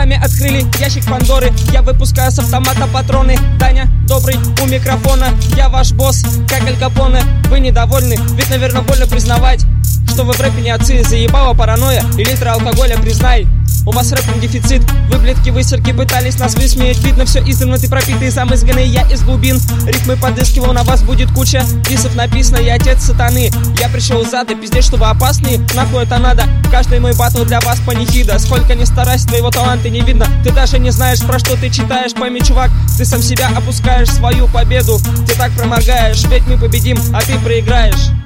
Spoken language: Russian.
сами открыли ящик Пандоры. Я выпускаю с автомата патроны. Даня добрый у микрофона. Я ваш босс, как Аль Капоне. Вы недовольны, ведь, наверное, больно признавать, что вы в рэпе не отцы. Заебала паранойя и литра алкоголя, признай. У вас рэпинг дефицит. Вы, блядки, высерки, пытались нас высмеять. Видно все издавна, ты пропитый, сам изгнанный. Я из глубин рифмы подыскивал, на вас будет куча дисов написано. Я отец сатаны. Я пришел из ада, пиздец, что вы опасные. Нахуй это надо? Каждый мой батл для вас панихида. Сколько ни старайся, твоего таланта не видно. Ты даже не знаешь, про что ты читаешь. Пойми, чувак, ты сам себя опускаешь, свою победу ты так проморгаешь. Ведь мы победим, а ты проиграешь.